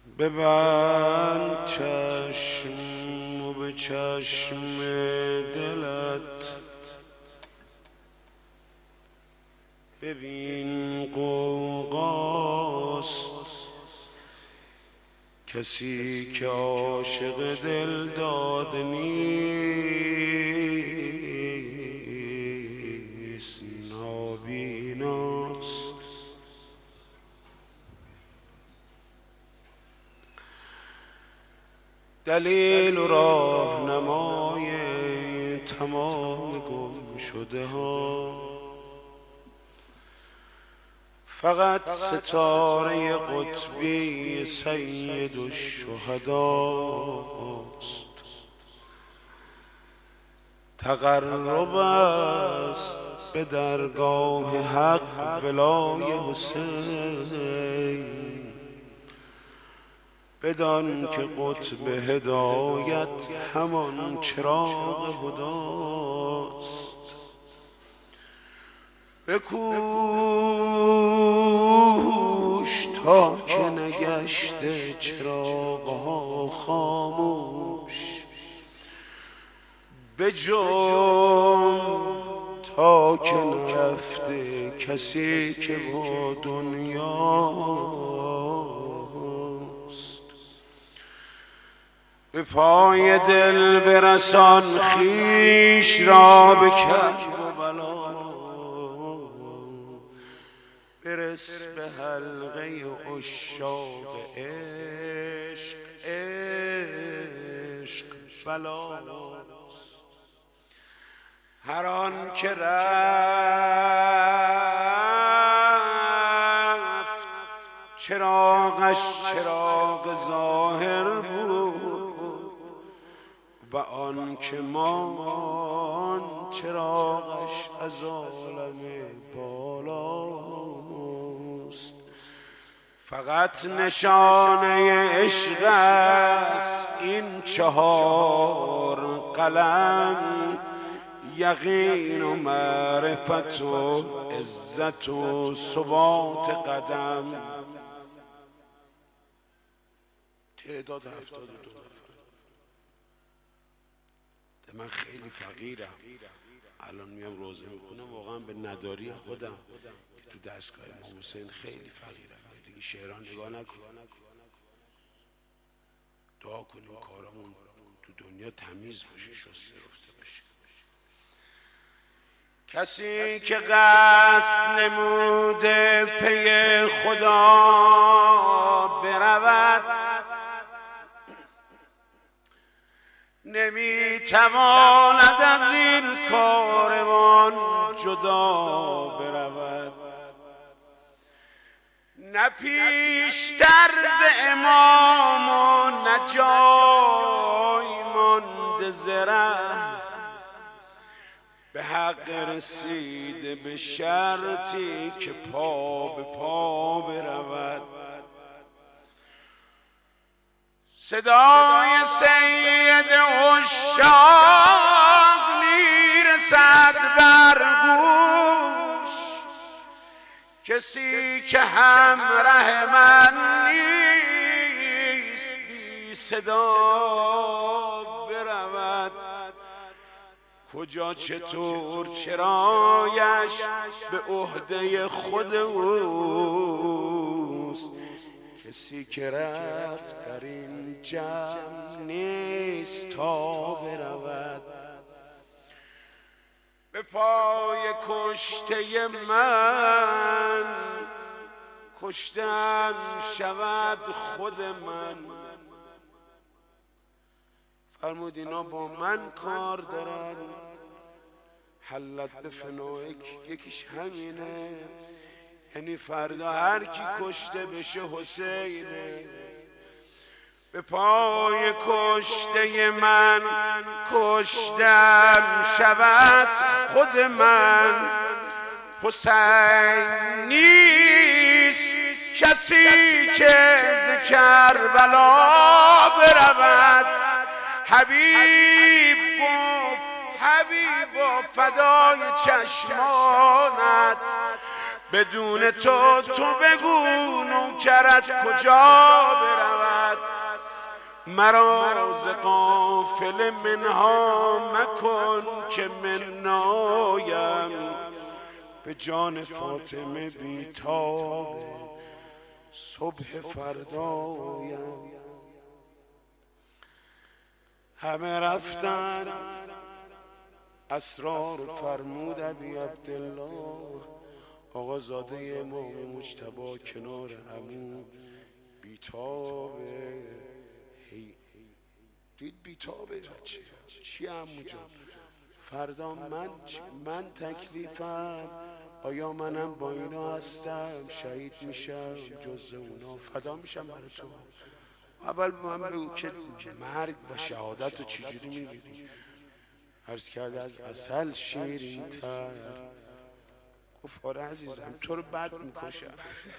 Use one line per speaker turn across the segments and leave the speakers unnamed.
ببند چشم و به چشم دلت ببین قوقاست، کسی که عاشق دل داده نیست نابیناست. دلیل و راهنمای تمام گم شده ها فقط ستاره قطبی سید الشهداست. تقرب است به درگاه حق ولای حسین، بدان که قطب هدایت همان چراغ هداست. بکوش تا که نگشته چراغها خاموش، بجنب تا که نرفته کسی که با دنیاست. به پای دل برسان خویش را به کرب و بلا، برس به حلقه عشاق عشق، عشق بلاست. هر آن که رفت چراغش چراغ ظاهر بود، و آن که ماند چراغش از عالم بالاست. فقط نشانه عشق است این چهار قلم، یقین و معرفت و عزت و ثبات قدم. تعداد 72 نفر. من خیلی فقیرم، الان میام روزه میکنم واقعا به نداری خودم که تو دستگاه امام حسین خیلی فقیرم. این شعران نگاه نکن، دعا کنیم کارامون تو دنیا تمیز باشه، شسته رفته باشه. کسی که قصد نموده پی خدا برود، نمیتواند از این کاروان جدا برود. نه پیشتر ز امام و نه جای مانده ز ره، به حق رسیده به شرطی که پا به پا برود. صدای سید عشاق میرسد بر گوش، کسی که همراه من نیست بی صدا برود. کجا چطور چرایش به عهده خود اوست، کسی که رفت در این جمع نیست تا برود. به پای کشته من کشتم شود خود من. فرمود اینا با من کار دارن، حلت به فنائک یکیش همینه، یعنی فردا هر کی کشته بشه حسینه. به پای کشته من کشتم شود خود من. حسین نیست کسی که ز کربلا برود. حبیب گفت حبیبا فدای چشمانت، بدون تو بگو نوکرت کجا برود. مرا ز غافل منها مکن که من نایم، به جان فاطمه بیتاب صبح فردایم. همه رفتن اسرار فرمود ابی عبدالله، آقا زاده امام مجتبی کنار عمو بیتابه. دید بیتابه بچه چی عمو جان؟ فردا من تکلیفم، آیا منم با اینا هستم؟ شهید میشم جز اونا؟ فدا میشم برای تو. اول به من بگو که مرگ و شهادت رو چجوری میبینی؟ عرض کرده از عسل شیرین تر. گفت آره عزیزم تو رو بد میکشم.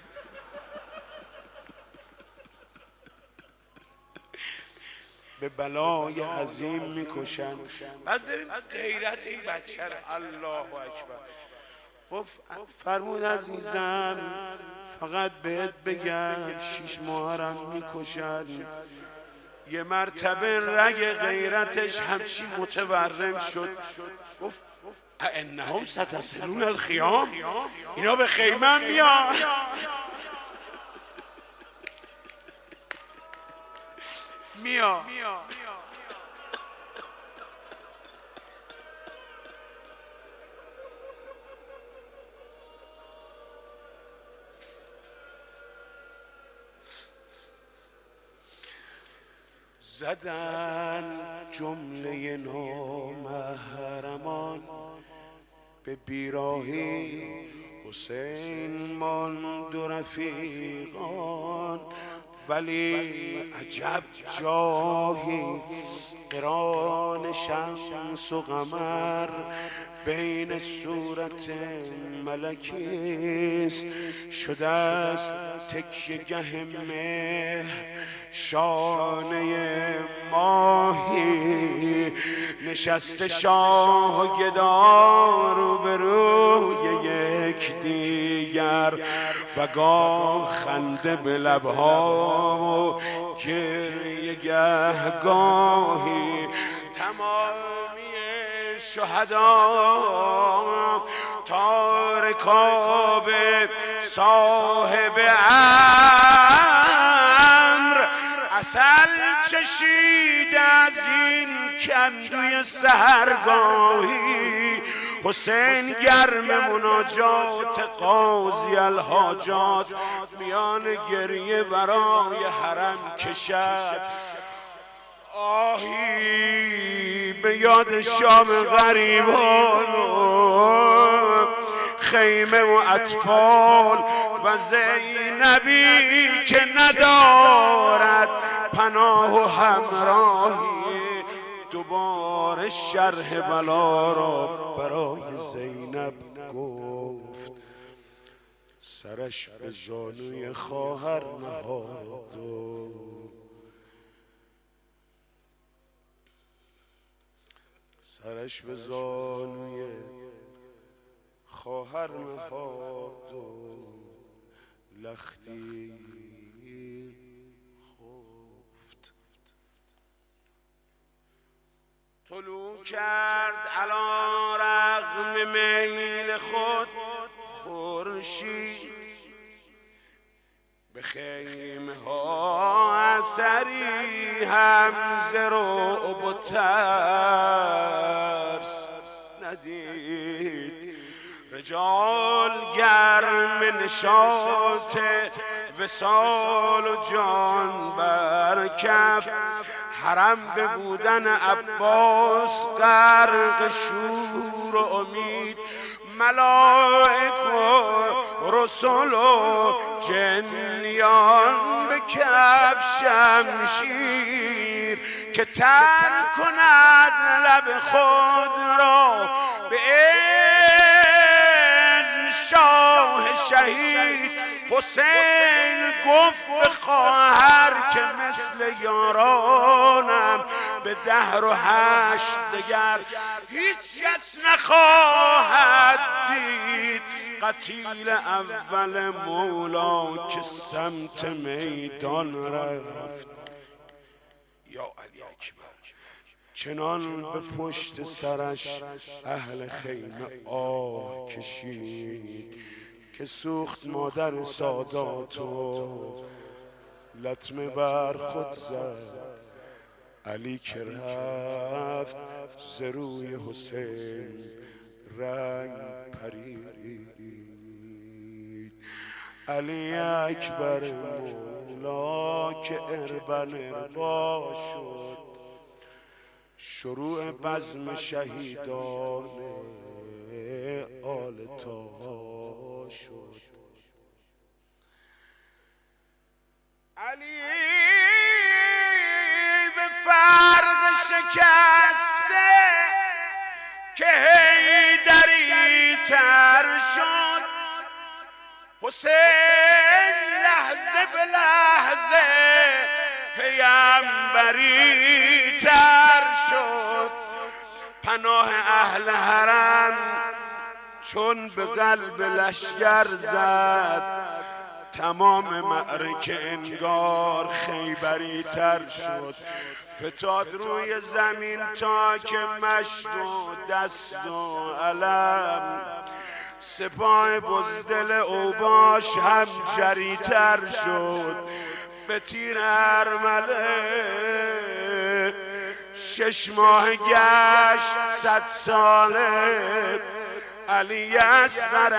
به بلای عظیم میکشن. بعد ببین غیرت این بچه رو. الله اکبر. گفت فرمود عزیزم فقط بهت بگم 6 ماهرم میکشن. یه مرتبه رگ غیرتش همچی متورم شد. گفت انهم ستصلون الخیام، اینا به خیمه میان. میا زدن جمله نامحرمان به بیراهی، حسین ماند و رفیقان. ولی عجب جاهی قران شمس و قمر بین صورت ملکیست. شده است تکیه گه مهر شانه ماهی. نشسته شاه و گدا روبروی یکدیگر، و گاه خنده به لبها و گریه گهگاهی. تمامی شهدا تارکاب صاحب امر، عسل چشید از این کندوی سحرگاهی. حسین گرم مناجات قاضی الحاجات، میان گریه برای حرم کشد. آهی به یاد شام غریبان و خیمه و اطفال و زینبی که ندارد پناه و همراهی. دوباره شرح بلا را برای زینب گفت، سرش به زانوی خواهر نهاد و سرش به زانوی خواهر نهاد و لختی خفت. طلوع کرد علی رغم میل خود خورشید، به خیمه ها اثری هم ز رعب و ترس ندید. رجال گرم نشاط وصال و جان بر کف، حرم به بودن عباس غرق شور و امید. ملائک و رسول و جنیان به کف شمشیر، که تر کند لب خود را به اذن شاه شهید. حسین گفت به خواهر که مثل یارانم به دهر و حشر دگر هیچ کس نخواهد دید قتیل اول مولا که سمت میدان رفت. یا علی اکبر. چنان به پشت سرش اهل خیمه آه کشید که سوخت مادر سادات و لطمه بر خود زد. علی که رفت ز روی حسین رنگ پرید. علی اکبر مولا که اربن اربا شد شروع بزم شهیدان آل طاها شد. علی به فرق شکسته که حیدری تر شد حسین لحظه به لحظه پیامبری تر شد. پناه اهل حرم چون به قلب لشکر زد تمام معرکه انگار خیبری تر شد. فتاد روی زمین تا که مشت و دست و علم سپاه بزدل اوباش هم جریتر شد. به تیر ارمله 6 ماه گشت 100 ساله. علی اصغر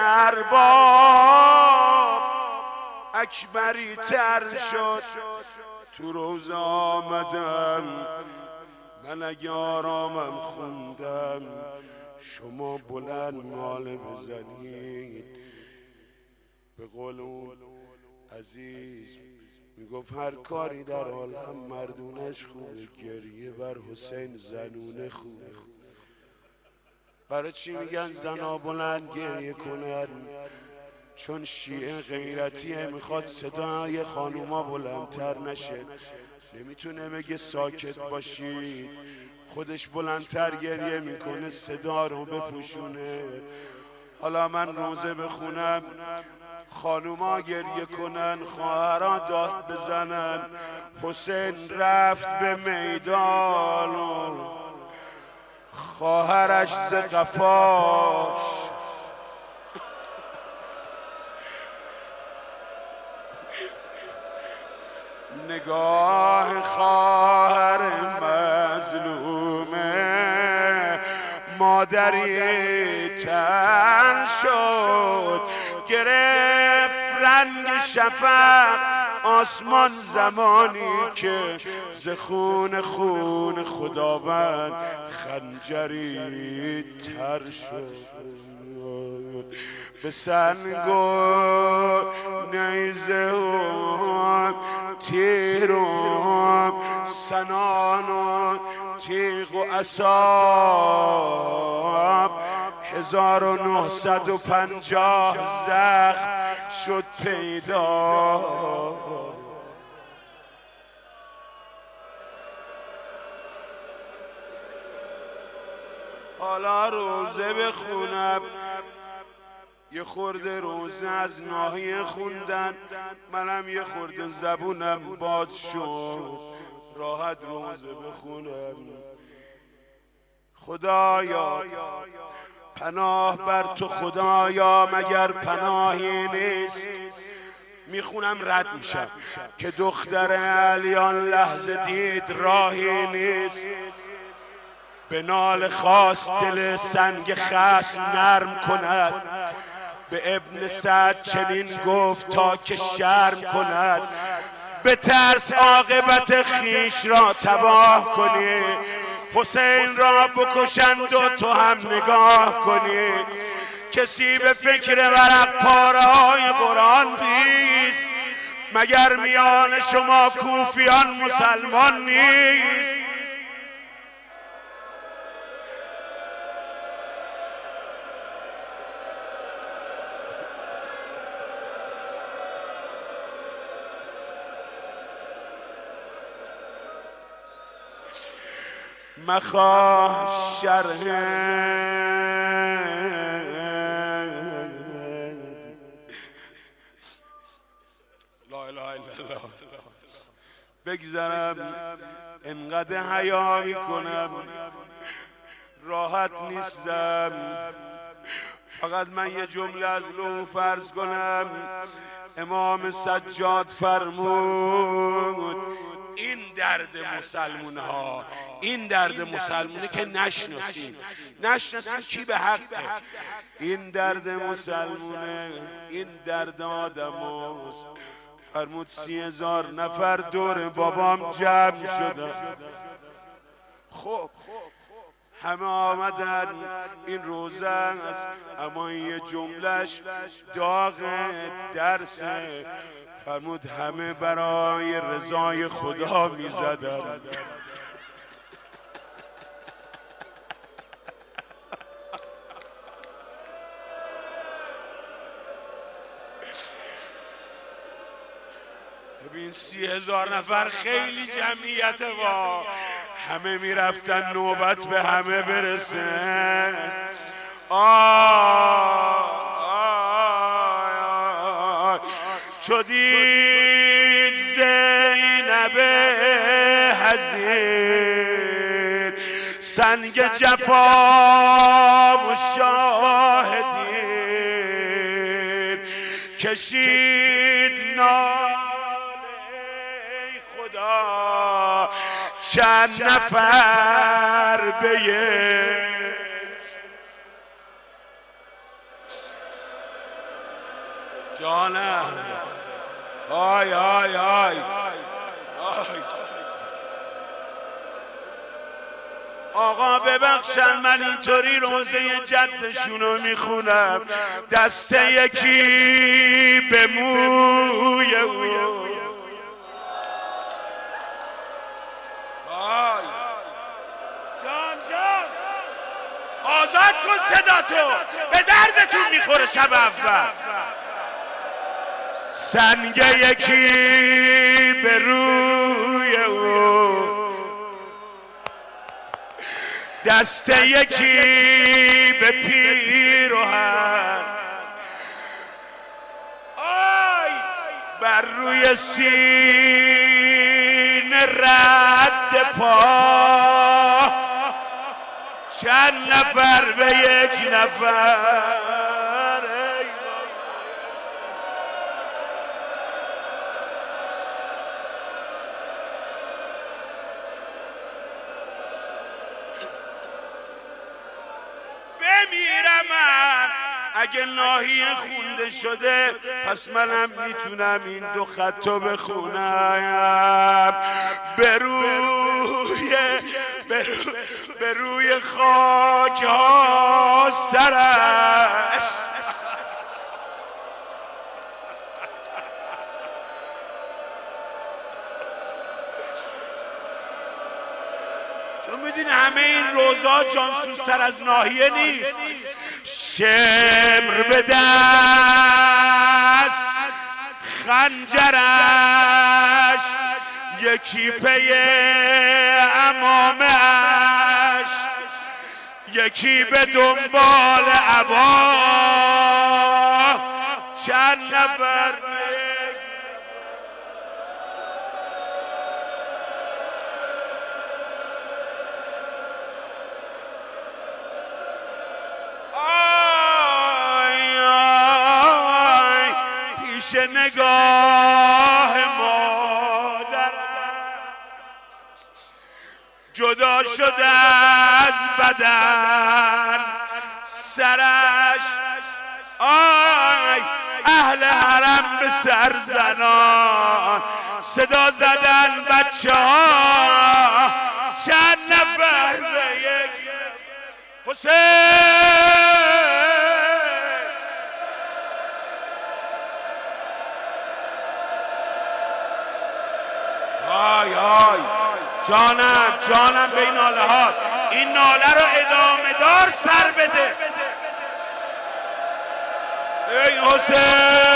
ارباب اکبری تر شد. تو روز آمدم من اگه آرامم خوندم شما بلند ماله بزنید. به قول اون عزیز میگفت هر کاری در عالم مردونش خوبه گریه بر حسین زنونه خوبه. برای چی میگن زنا بلند گریه کنن؟ چون شیعه غیرتیه میخواد صدای خانوما بلندتر نشه. نمیتونه بگه ساکت باشی خودش بلندتر گریه میکنه صدا رو بپوشونه. حالا من روزه بخونم خانوما گریه کنن خواهرها داد بزنن. حسین رفت به میدان و خواهرش ز قفاش نگاه خواهر مظلومه مادری تن شد. گرفت رنگ شفق آسمان زمانی که ز خون خداوند خنجری تر شد. به سنگ و نیزه و تیر و سنان و تیغ و عصا 1950 زخم شد پیدا. حالا روزه بخونم یه خورده روزه از ناحیه خوندن منم یه خورده زبونم باز شد راحت روزه بخونم. خدایا پناه بر تو خدایا مگر پناهی نیست. میخونم رد میشم که دختر علیان لحظه دید راهی نیست. به نال خواست دل سنگ خصم نرم کند. به ابن سعد چنین گفت تا که شرم کند. به ترس عاقبت خیش را تباه کنی. حسین را بکشند و تو هم نگاه کنی. کسی به فکر ورق پاره های قرآن نیست مگر میان شما کوفیان مسلمان نیست. مخواه شرح لا اله الا الله بگذرم انقدر حیا میکنم راحت نیستم. فقط من یه جمله از لوح فرض کنم. امام سجاد فرمود این درد مسلمون ها، این درد مسلمونه که نشناسیم کی به حقه. این درد مسلمونه، این درد آدم هاست. فرمود 30,000 نفر دور بابام جمع شدن. خب همه آمدن، این روزه است، اما این یه جملهش داغ درسه. فرمود همه برای رضای خدا می زدن. ببین 30,000 نفر خیلی جمعیت وا، همه می رفتن نوبت به همه برسه. چو دید زینب حزین سنگ جفا و شاهدین کشید ناله خدا چند نفر به جانم. آی آی آی آقا ببخشن من اینطوری روزه جدشونو میخونم، دسته یکی به موی او. جان آزاد کن صداتو، به دردتون میخوره شب اول. سنگ یکی به روی او، دست یکی به پیرهن، آی بر روی سینه رد پا، چند نفر به یک نفر. اگه ناحیه خونده شده پس منم میتونم این دو خطو بخونم. به روی خاک ها سرش، چون میدونی همه این روزا جانسوزتر از ناحیه نیست. شمر به دست خنجرش، یکی پی امامش، یکی به دنبال عبا، چند نفر نگاه مادر جدا شده از بدن سرش. آی اهل حرم به سر زنان صدا زدن بچه ها، چند نفر به یک حسین. آی آی جانم به این ناله ها، این ناله رو ادامه دار سر بده. ای حسین